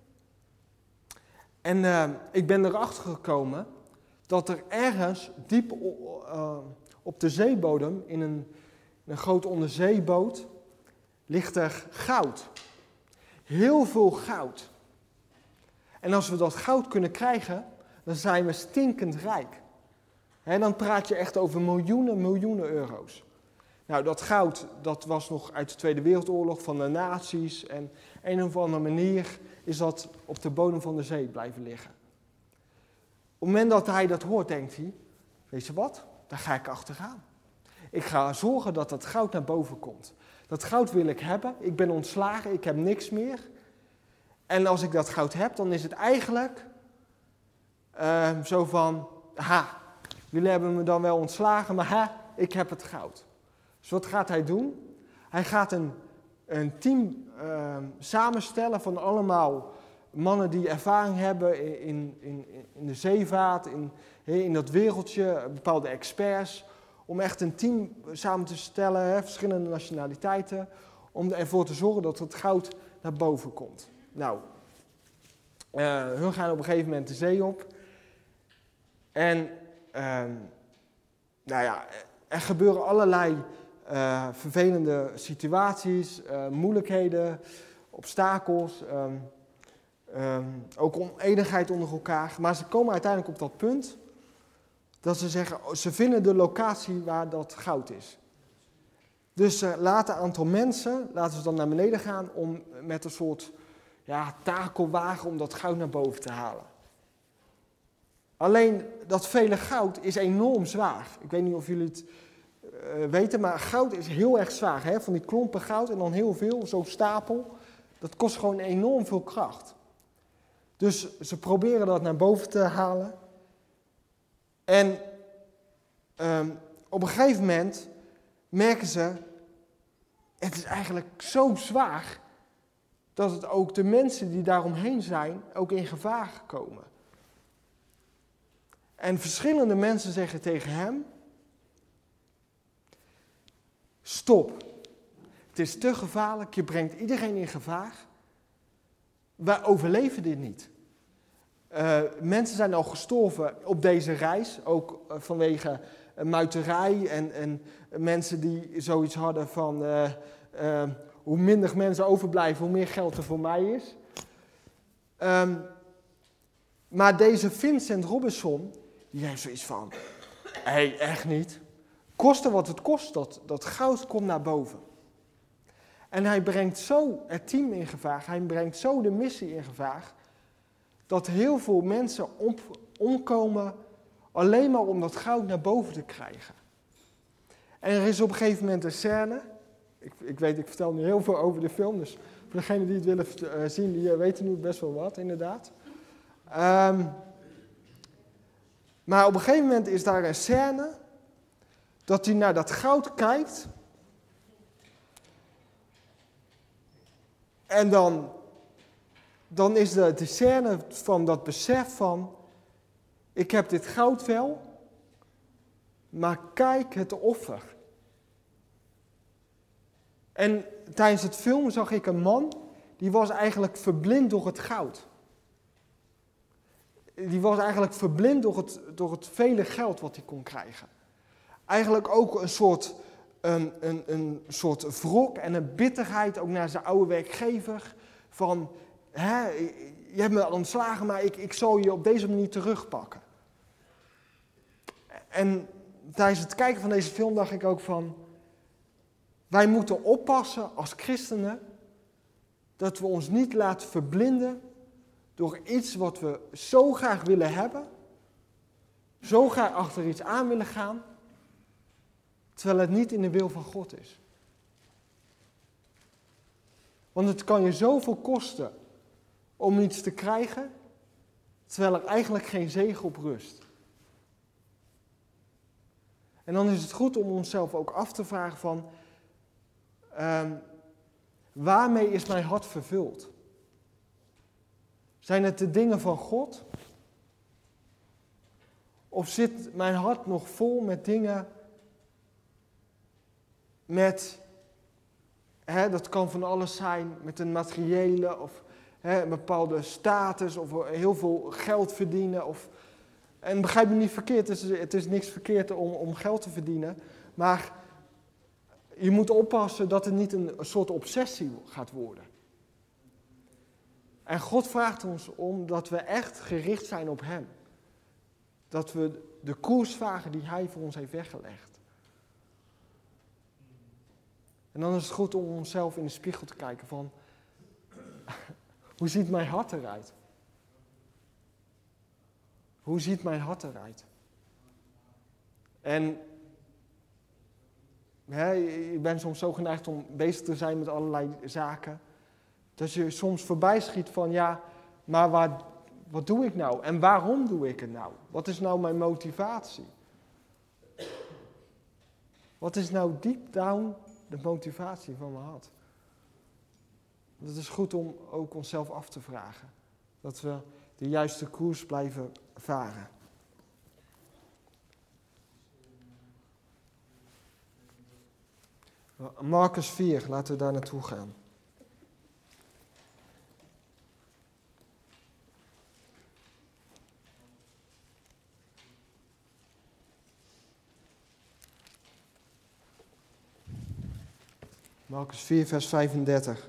En ik ben erachter gekomen dat er ergens diep op de zeebodem, in een grote onderzeeboot, ligt er goud. Heel veel goud. En als we dat goud kunnen krijgen, dan zijn we stinkend rijk. Dan praat je echt over miljoenen euro's. Nou, dat goud, dat was nog uit de Tweede Wereldoorlog van de nazi's. En een of andere manier is dat op de bodem van de zee blijven liggen. Op het moment dat hij dat hoort, denkt hij, weet je wat, daar ga ik achteraan. Ik ga zorgen dat dat goud naar boven komt. Dat goud wil ik hebben, ik ben ontslagen, ik heb niks meer. En als ik dat goud heb, dan is het eigenlijk zo van, jullie hebben me dan wel ontslagen, maar ik heb het goud. Dus wat gaat hij doen? Hij gaat een team samenstellen van allemaal mannen die ervaring hebben in de zeevaart, in dat wereldje, bepaalde experts. Om echt een team samen te stellen, verschillende nationaliteiten, om ervoor te zorgen dat het goud naar boven komt. Nou, hun gaan op een gegeven moment de zee op. En er gebeuren allerlei vervelende situaties, moeilijkheden, obstakels, ook oneenigheid onder elkaar. Maar ze komen uiteindelijk op dat punt dat ze zeggen, ze vinden de locatie waar dat goud is. Dus ze laten een aantal mensen, laten ze dan naar beneden gaan om met een soort takelwagen om dat goud naar boven te halen. Alleen dat vele goud is enorm zwaar. Ik weet niet of jullie het weten, maar goud is heel erg zwaar. Hè? Van die klompen goud en dan heel veel, zo'n stapel. Dat kost gewoon enorm veel kracht. Dus ze proberen dat naar boven te halen. En op een gegeven moment merken ze, het is eigenlijk zo zwaar, dat het ook de mensen die daaromheen zijn, ook in gevaar komen. En verschillende mensen zeggen tegen hem, stop, het is te gevaarlijk, je brengt iedereen in gevaar. Wij overleven dit niet. Mensen zijn al gestorven op deze reis, ook vanwege muiterij en mensen die zoiets hadden van hoe minder mensen overblijven, hoe meer geld er voor mij is. Maar deze Vincent Robinson, die heeft zoiets van, echt niet. Koste wat het kost, dat goud komt naar boven. En hij brengt zo het team in gevaar, hij brengt zo de missie in gevaar, dat heel veel mensen omkomen alleen maar om dat goud naar boven te krijgen. En er is op een gegeven moment een scène, ik weet, ik vertel nu heel veel over de film, dus voor degenen die het willen zien, die weten nu best wel wat, inderdaad. Maar op een gegeven moment is daar een scène dat hij naar dat goud kijkt. En dan is de scène van dat besef van, ik heb dit goud wel, maar kijk het offer. En tijdens het filmen zag ik een man, die was eigenlijk verblind door het goud. Die was eigenlijk verblind door het vele geld wat hij kon krijgen. Eigenlijk ook een soort wrok en een bitterheid ook naar zijn oude werkgever. Van, je hebt me ontslagen, maar ik zal je op deze manier terugpakken. En tijdens het kijken van deze film dacht ik ook van, wij moeten oppassen als christenen dat we ons niet laten verblinden door iets wat we zo graag willen hebben, zo graag achter iets aan willen gaan, terwijl het niet in de wil van God is. Want het kan je zoveel kosten om iets te krijgen, terwijl er eigenlijk geen zegen op rust. En dan is het goed om onszelf ook af te vragen van, waarmee is mijn hart vervuld? Zijn het de dingen van God? Of zit mijn hart nog vol met dingen dat kan van alles zijn, met een materiële of een bepaalde status of heel veel geld verdienen. En begrijp me niet verkeerd, het is niks verkeerd om geld te verdienen, maar je moet oppassen dat het niet een soort obsessie gaat worden. En God vraagt ons om dat we echt gericht zijn op Hem. Dat we de koers vragen die Hij voor ons heeft weggelegd. En dan is het goed om onszelf in de spiegel te kijken van, hoe ziet mijn hart eruit? Hoe ziet mijn hart eruit? En je bent soms zo geneigd om bezig te zijn met allerlei zaken, dat je soms voorbij schiet van, ja, maar wat doe ik nou? En waarom doe ik het nou? Wat is nou mijn motivatie? Wat is nou deep down de motivatie van mijn hart? Het is goed om ook onszelf af te vragen. Dat we de juiste koers blijven varen. Marcus 4, laten we daar naartoe gaan. Marcus 4, vers 35.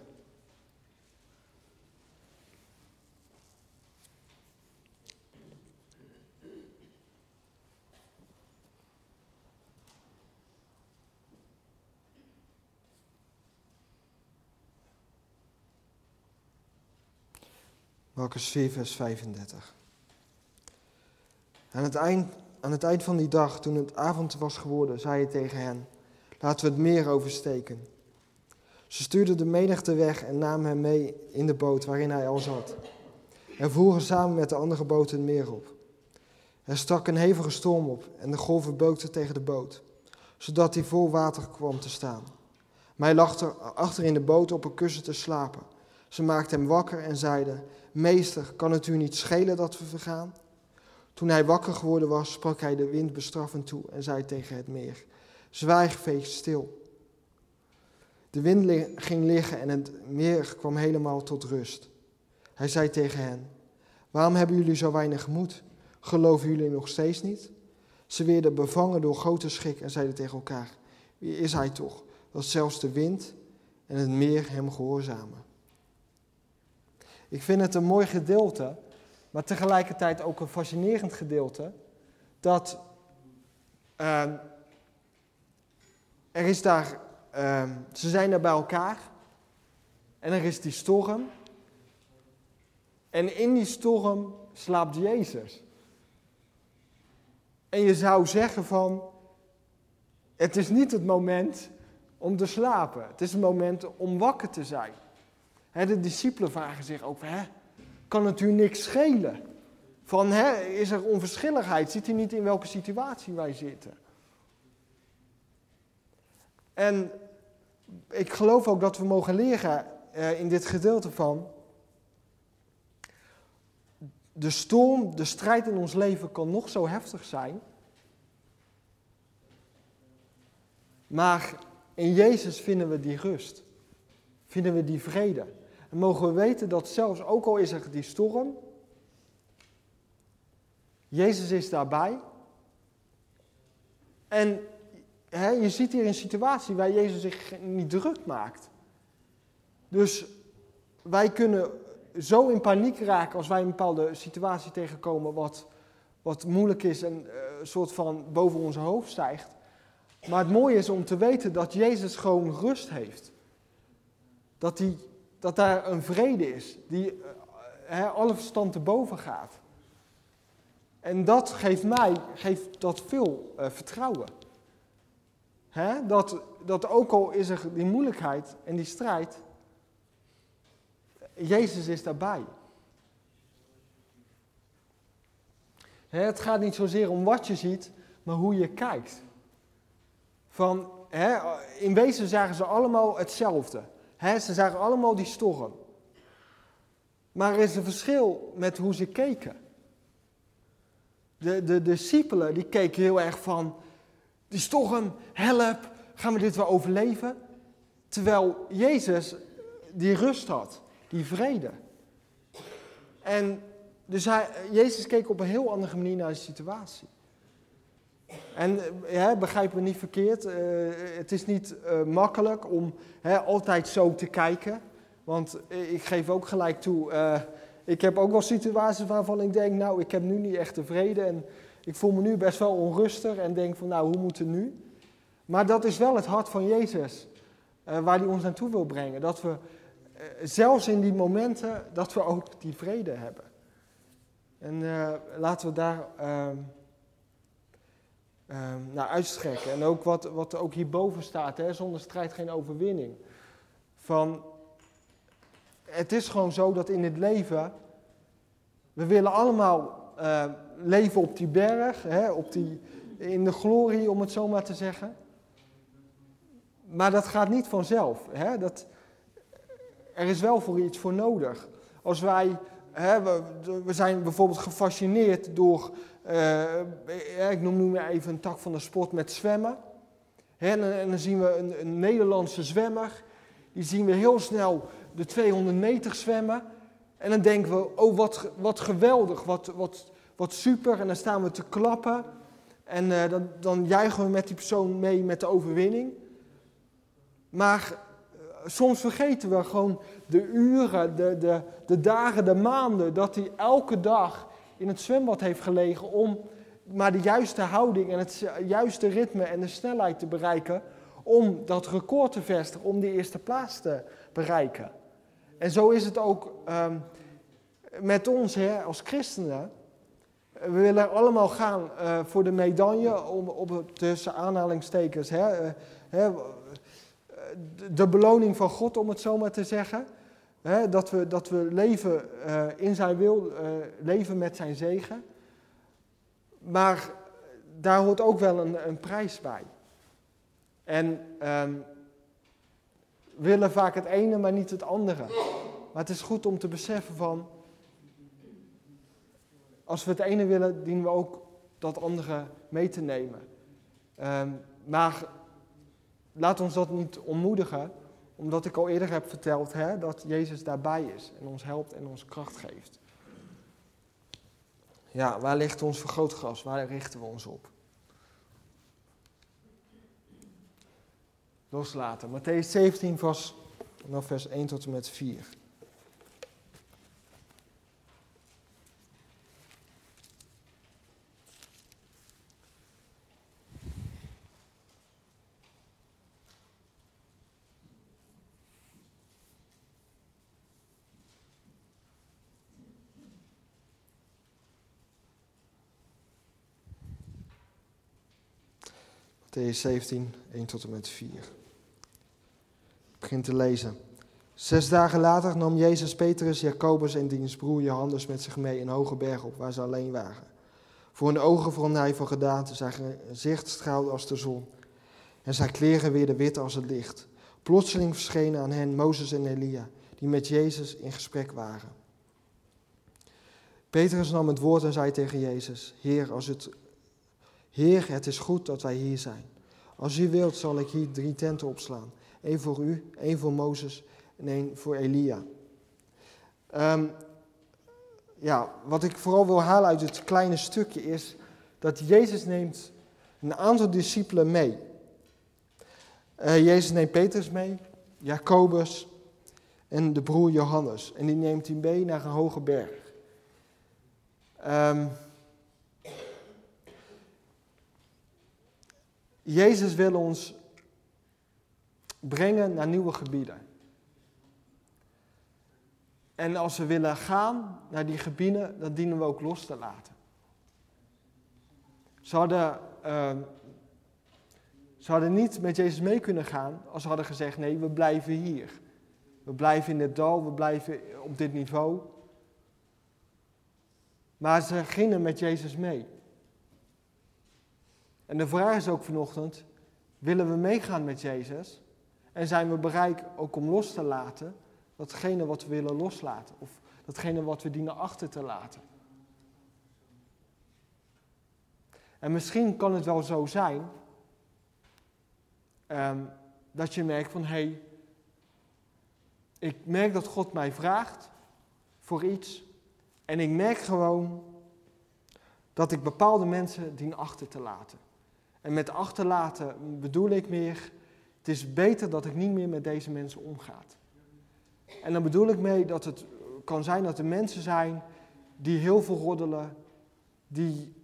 Marcus 4, vers 35. Aan het eind van die dag, toen het avond was geworden, zei hij tegen hen, laten we het meer oversteken. Ze stuurden de menigte weg en namen hem mee in de boot waarin hij al zat. En voeren samen met de andere boten het meer op. Er stak een hevige storm op en de golven beukten tegen de boot, zodat hij vol water kwam te staan. Maar hij lag achter in de boot op een kussen te slapen. Ze maakten hem wakker en zeiden, meester, kan het u niet schelen dat we vergaan? Toen hij wakker geworden was, sprak hij de wind bestraffend toe en zei tegen het meer, zwijg, veeg stil. De wind ging liggen en het meer kwam helemaal tot rust. Hij zei tegen hen, Waarom hebben jullie zo weinig moed? Geloven jullie nog steeds niet? Ze werden bevangen door grote schrik en zeiden tegen elkaar: wie is hij toch, dat zelfs de wind en het meer hem gehoorzamen? Ik vind het een mooi gedeelte, maar tegelijkertijd ook een fascinerend gedeelte, dat er is daar, ze zijn daar bij elkaar en er is die storm. En in die storm slaapt Jezus. En je zou zeggen van, het is niet het moment om te slapen. Het is het moment om wakker te zijn. De discipelen vragen zich ook, kan het u niks schelen? Van, is er onverschilligheid? Ziet u niet in welke situatie wij zitten? En ik geloof ook dat we mogen leren in dit gedeelte van, de storm, de strijd in ons leven kan nog zo heftig zijn. Maar in Jezus vinden we die rust. Vinden we die vrede. En mogen we weten dat zelfs, ook al is er die storm, Jezus is daarbij. En je ziet hier een situatie waar Jezus zich niet druk maakt. Dus wij kunnen zo in paniek raken als wij een bepaalde situatie tegenkomen wat moeilijk is en een soort van boven ons hoofd stijgt. Maar het mooie is om te weten dat Jezus gewoon rust heeft. Dat daar een vrede is die alle verstand te boven gaat. En dat geeft dat veel vertrouwen. Dat ook al is er die moeilijkheid en die strijd, Jezus is daarbij. Het gaat niet zozeer om wat je ziet, maar hoe je kijkt. In wezen zagen ze allemaal hetzelfde. Ze zagen allemaal die storm. Maar er is een verschil met hoe ze keken. De discipelen die keken heel erg van, die storm, help, gaan we dit wel overleven? Terwijl Jezus die rust had, die vrede. En dus Jezus keek op een heel andere manier naar de situatie. En begrijp me niet verkeerd, het is niet makkelijk om altijd zo te kijken. Want ik geef ook gelijk toe, ik heb ook wel situaties waarvan ik denk, ik heb nu niet echt de vrede. En ik voel me nu best wel onrustig en denk van, hoe moet het nu? Maar dat is wel het hart van Jezus, waar hij ons naartoe wil brengen. Dat we zelfs in die momenten, dat we ook die vrede hebben. En laten we daar naar uitstrekken. En ook wat ook hierboven staat, zonder strijd geen overwinning. Het is gewoon zo dat in het leven, we willen allemaal leven op die berg, in de glorie, om het zo maar te zeggen. Maar dat gaat niet vanzelf. Er is wel voor iets voor nodig. Als wij, we zijn bijvoorbeeld gefascineerd door, ik noem nu maar even een tak van de sport met zwemmen. En dan zien we een Nederlandse zwemmer, die zien we heel snel de 200 meter zwemmen. En dan denken we, wat geweldig, wat super. En dan staan we te klappen. En dan juichen we met die persoon mee met de overwinning. Maar soms vergeten we gewoon de uren, de dagen, de maanden, dat hij elke dag in het zwembad heeft gelegen om maar de juiste houding en het juiste ritme en de snelheid te bereiken, om dat record te vestigen, om die eerste plaats te bereiken. En zo is het ook met ons als christenen. We willen allemaal gaan voor de medaille, op tussen aanhalingstekens, de beloning van God, om het zo maar te zeggen. Dat we leven in zijn wil, leven met zijn zegen. Maar daar hoort ook wel een prijs bij. En we willen vaak het ene, maar niet het andere. Maar het is goed om te beseffen van, als we het ene willen, dienen we ook dat andere mee te nemen. Maar laat ons dat niet ontmoedigen, omdat ik al eerder heb verteld dat Jezus daarbij is en ons helpt en ons kracht geeft. Ja, waar ligt ons vergrootglas? Waar richten we ons op? Loslaten. Mattheüs 17 vanaf vers 1 tot en met 4. Mattheüs 17, 1 tot en met 4. Ik begin te lezen. 6 dagen later nam Jezus Petrus, Jacobus en diens broer Johannes met zich mee een hoge berg op waar ze alleen waren. Voor hun ogen veranderde hij van gedaante, zijn gezicht straalde als de zon en zijn kleren werden wit als het licht. Plotseling verschenen aan hen Mozes en Elia, die met Jezus in gesprek waren. Petrus nam het woord en zei tegen Jezus, Heer, het is goed dat wij hier zijn. Als u wilt zal ik hier 3 tenten opslaan. 1 voor u, 1 voor Mozes en 1 voor Elia. Wat ik vooral wil halen uit het kleine stukje is dat Jezus neemt een aantal discipelen mee. Jezus neemt Petrus mee, Jacobus en de broer Johannes. En die neemt hij mee naar een hoge berg. Jezus wil ons brengen naar nieuwe gebieden. En als we willen gaan naar die gebieden, dan dienen we ook los te laten. Ze hadden niet met Jezus mee kunnen gaan als ze hadden gezegd, nee, we blijven hier. We blijven in dit dal, we blijven op dit niveau. Maar ze gingen met Jezus mee. En de vraag is ook vanochtend, willen we meegaan met Jezus? En zijn we bereid ook om los te laten, datgene wat we willen loslaten? Of datgene wat we dienen achter te laten? En misschien kan het wel zo zijn, dat je merkt van, ik merk dat God mij vraagt voor iets. En ik merk gewoon dat ik bepaalde mensen dien achter te laten. En met achterlaten bedoel ik meer, het is beter dat ik niet meer met deze mensen omga. En dan bedoel ik mee dat het kan zijn dat er mensen zijn die heel veel roddelen, die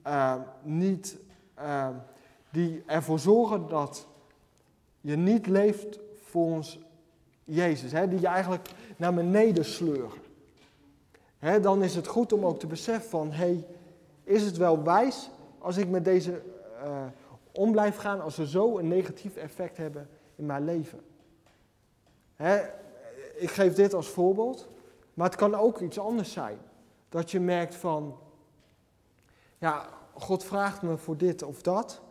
ervoor zorgen dat je niet leeft volgens Jezus, die je eigenlijk naar beneden sleuren. Dan is het goed om ook te beseffen van, is het wel wijs als ik met deze om blijf gaan als ze zo een negatief effect hebben in mijn leven? Ik geef dit als voorbeeld, maar het kan ook iets anders zijn. Dat je merkt van, God vraagt me voor dit of dat.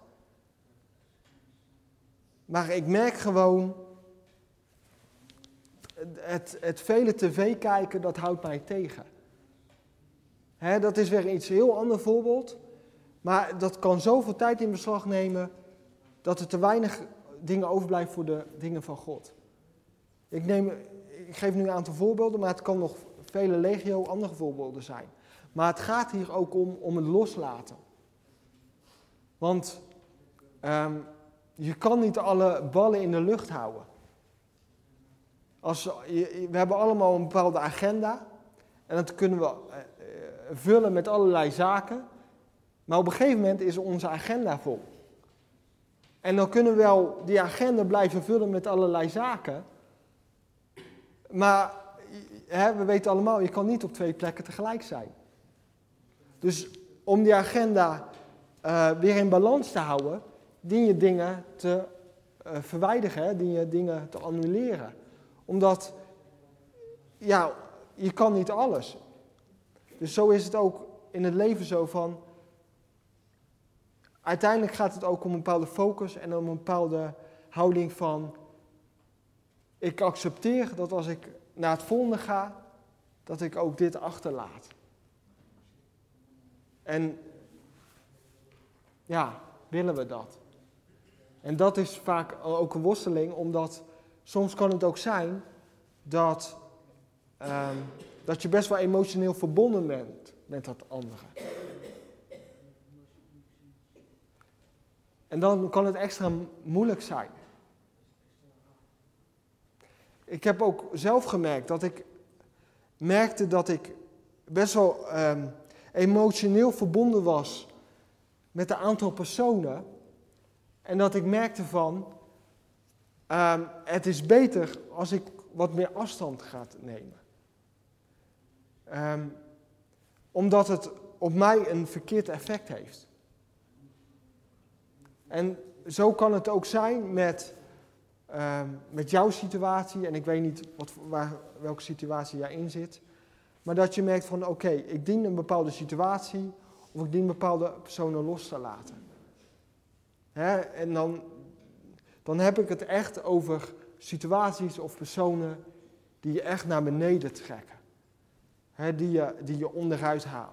Maar ik merk gewoon, het vele tv kijken, dat houdt mij tegen. Dat is weer iets heel ander voorbeeld. Maar dat kan zoveel tijd in beslag nemen, dat er te weinig dingen overblijven voor de dingen van God. Ik geef nu een aantal voorbeelden, maar het kan nog vele legio andere voorbeelden zijn. Maar het gaat hier ook om het loslaten. Want je kan niet alle ballen in de lucht houden. We hebben allemaal een bepaalde agenda. En dat kunnen we vullen met allerlei zaken. Maar op een gegeven moment is onze agenda vol. En dan kunnen we wel die agenda blijven vullen met allerlei zaken. Maar we weten allemaal, je kan niet op 2 plekken tegelijk zijn. Dus om die agenda weer in balans te houden, dien je dingen te verwijderen, dien je dingen te annuleren. Omdat, je kan niet alles. Dus zo is het ook in het leven zo van, uiteindelijk gaat het ook om een bepaalde focus en om een bepaalde houding van, ik accepteer dat als ik naar het volgende ga, dat ik ook dit achterlaat. En willen we dat? En dat is vaak ook een worsteling, omdat soms kan het ook zijn dat je best wel emotioneel verbonden bent met dat andere. En dan kan het extra moeilijk zijn. Ik heb ook zelf gemerkt dat ik best wel emotioneel verbonden was met een aantal personen. En dat ik merkte van, het is beter als ik wat meer afstand ga nemen. Omdat het op mij een verkeerd effect heeft. En zo kan het ook zijn met jouw situatie. En ik weet niet welke situatie jij in zit. Maar dat je merkt van oké, ik dien een bepaalde situatie. Of ik dien bepaalde personen los te laten. En dan heb ik het echt over situaties of personen die je echt naar beneden trekken. Die je onderuit halen.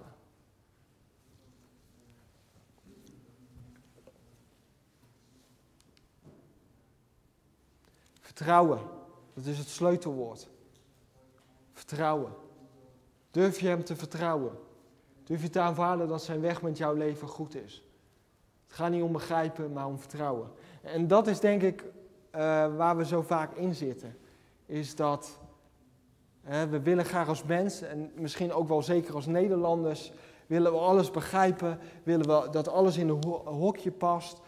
Vertrouwen, dat is het sleutelwoord. Vertrouwen. Durf je hem te vertrouwen? Durf je te aanvaarden dat zijn weg met jouw leven goed is? Het gaat niet om begrijpen, maar om vertrouwen. En dat is denk ik waar we zo vaak in zitten. Is dat we willen graag als mens, en misschien ook wel zeker als Nederlanders, willen we alles begrijpen, willen we dat alles in een hokje past,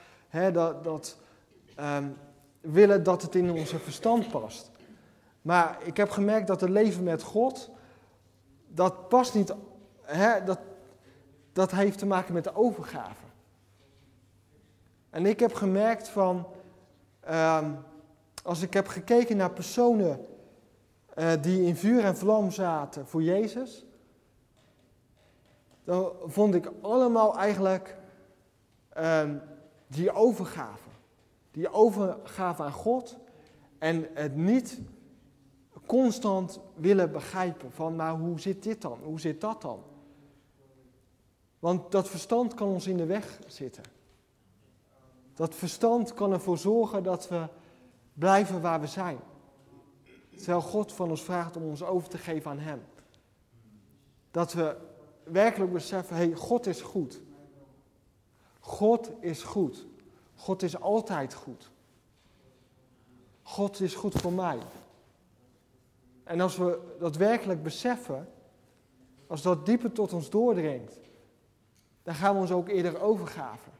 willen dat het in onze verstand past. Maar ik heb gemerkt dat het leven met God, dat past niet, dat heeft te maken met de overgave. En ik heb gemerkt van, als ik heb gekeken naar personen die in vuur en vlam zaten voor Jezus, dan vond ik allemaal eigenlijk die overgave. Die overgave aan God en het niet constant willen begrijpen van, maar hoe zit dit dan? Hoe zit dat dan? Want dat verstand kan ons in de weg zitten. Dat verstand kan ervoor zorgen dat we blijven waar we zijn. Terwijl God van ons vraagt om ons over te geven aan Hem. Dat we werkelijk beseffen, hey, God is goed. God is goed. God is altijd goed. God is goed voor mij. En als we dat werkelijk beseffen, als dat dieper tot ons doordringt, dan gaan we ons ook eerder overgaven.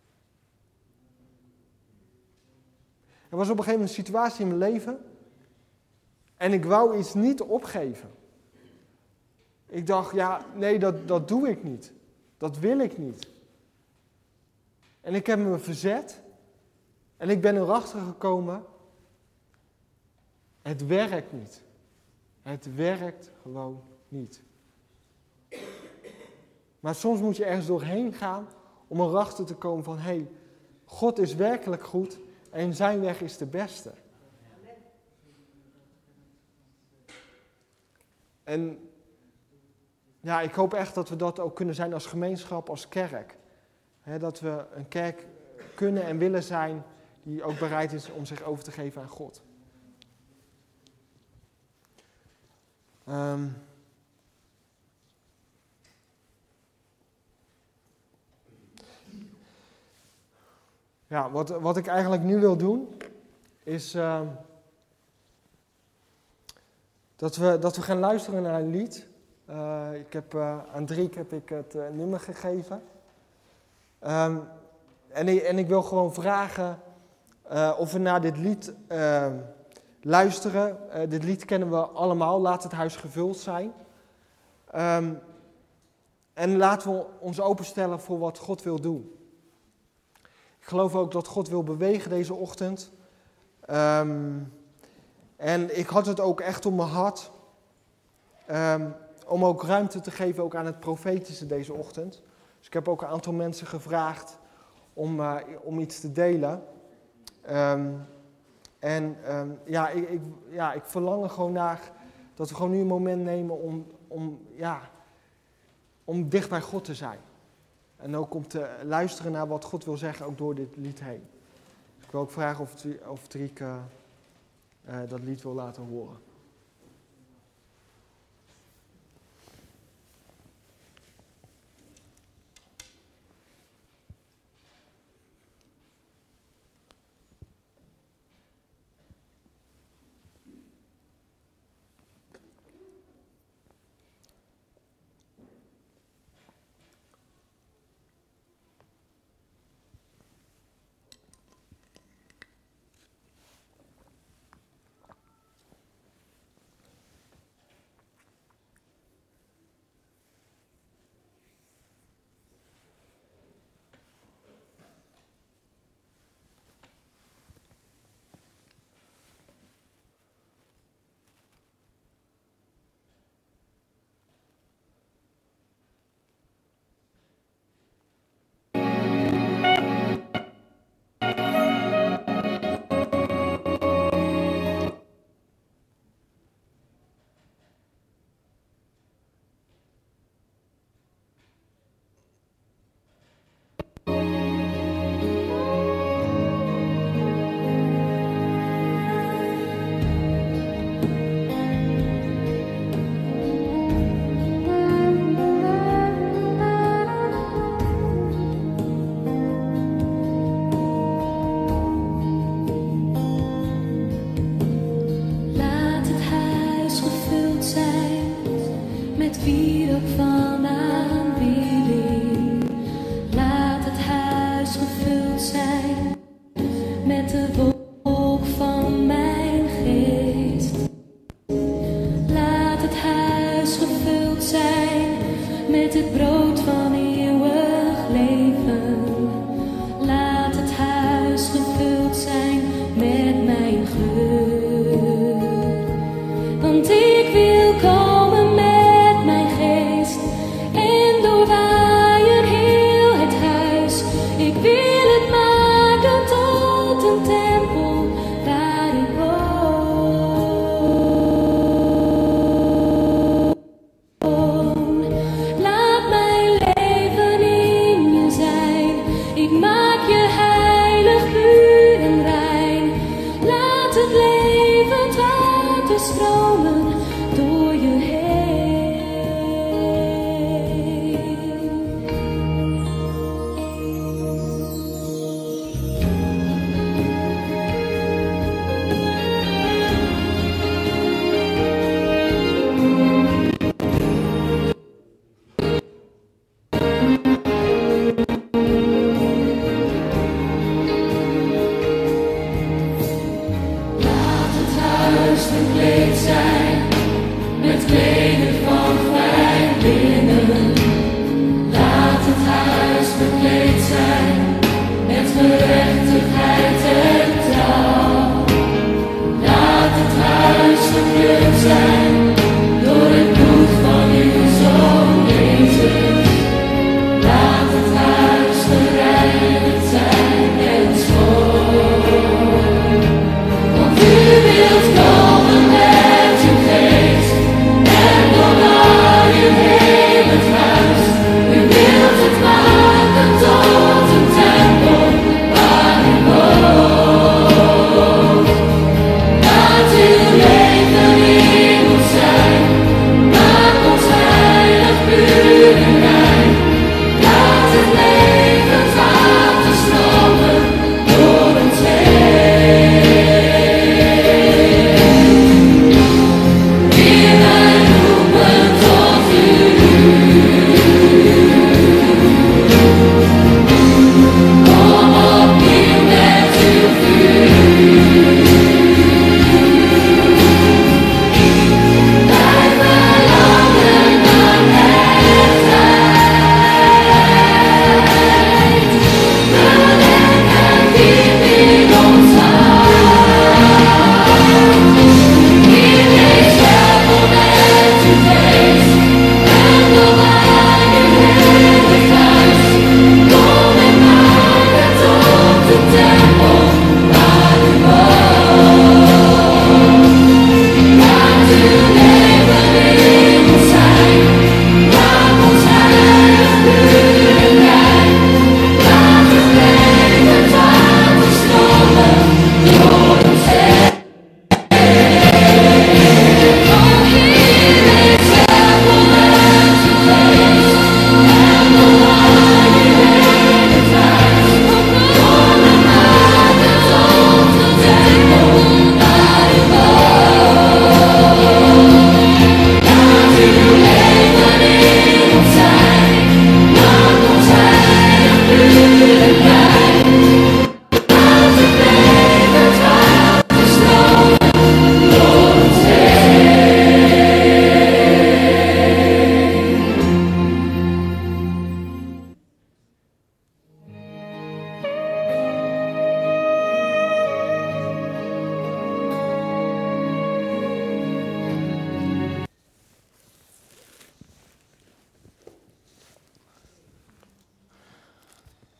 Er was op een gegeven moment een situatie in mijn leven en ik wou iets niet opgeven. Ik dacht, ja, nee, dat doe ik niet. Dat wil ik niet. En ik heb me verzet en ik ben erachter gekomen, het werkt niet. Het werkt gewoon niet. Maar soms moet je ergens doorheen gaan om erachter te komen van, hé, God is werkelijk goed en zijn weg is de beste. En ja, ik hoop echt dat we dat ook kunnen zijn als gemeenschap, als kerk. Dat we een kerk kunnen en willen zijn die ook bereid is om zich over te geven aan God. Ja, wat ik eigenlijk nu wil doen, is dat we gaan luisteren naar een lied. Ik heb aan Driek het nummer gegeven. En ik wil gewoon vragen of we naar dit lied luisteren. Dit lied kennen we allemaal, laat het huis gevuld zijn. En laten we ons openstellen voor wat God wil doen. Ik geloof ook dat God wil bewegen deze ochtend. En ik had het ook echt op mijn hart om ook ruimte te geven ook aan het profetische deze ochtend. Dus ik heb ook een aantal mensen gevraagd om iets te delen. Ik verlang er gewoon naar dat we gewoon nu een moment nemen om dicht bij God te zijn. En ook om te luisteren naar wat God wil zeggen, ook door dit lied heen. Dus ik wil ook vragen of Driek dat lied wil laten horen.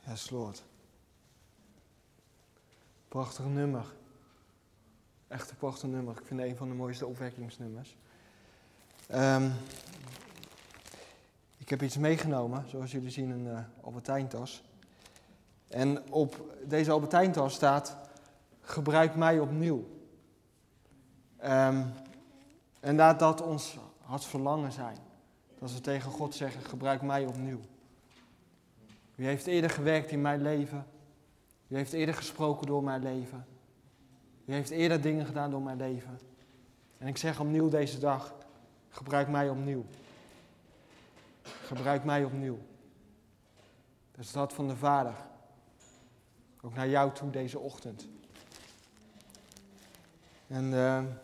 Yes, Lord. Prachtig nummer. Echt een prachtig nummer. Ik vind het een van de mooiste opwekkingsnummers. Ik heb iets meegenomen, zoals jullie zien, een Albertijntas. En op deze Albertijntas staat: gebruik mij opnieuw. En laat dat ons hartsverlangen zijn. Dat we tegen God zeggen: gebruik mij opnieuw. U heeft eerder gewerkt in mijn leven. U heeft eerder gesproken door mijn leven. U heeft eerder dingen gedaan door mijn leven. En ik zeg opnieuw deze dag: gebruik mij opnieuw. Gebruik mij opnieuw. Dat is dat van de Vader. Ook naar jou toe deze ochtend. En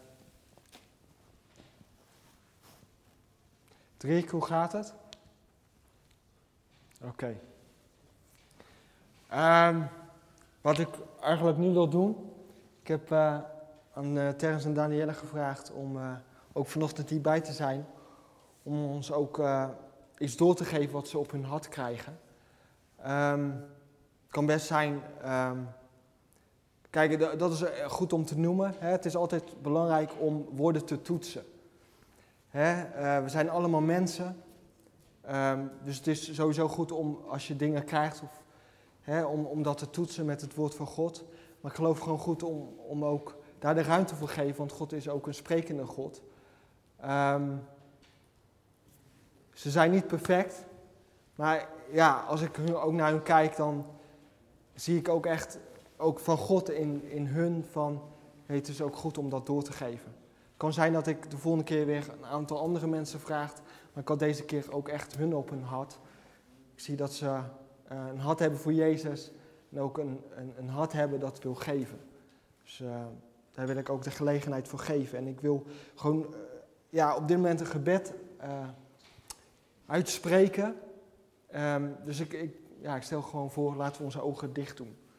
Driek, hoe gaat het? Oké. Wat ik eigenlijk nu wil doen. Ik heb aan Terrence en Danielle gevraagd om ook vanochtend hierbij te zijn. Om ons ook iets door te geven wat ze op hun hart krijgen. Het kan best zijn. Kijk, dat is goed om te noemen. Hè? Het is altijd belangrijk om woorden te toetsen. We zijn allemaal mensen. Dus het is sowieso goed om, als je dingen krijgt, om dat te toetsen met het woord van God. Maar ik geloof gewoon goed om ook daar de ruimte voor te geven, want God is ook een sprekende God. Ze zijn niet perfect, maar ja, als ik ook naar hun kijk, dan zie ik ook echt ook van God in hun van, het is ook goed om dat door te geven. Het kan zijn dat ik de volgende keer weer een aantal andere mensen vraag, maar ik had deze keer ook echt hun op hun hart. Ik zie dat ze een hart hebben voor Jezus en ook een hart hebben dat wil geven. Dus daar wil ik ook de gelegenheid voor geven. En ik wil gewoon op dit moment een gebed uitspreken. Dus ik stel gewoon voor, laten we onze ogen dicht doen.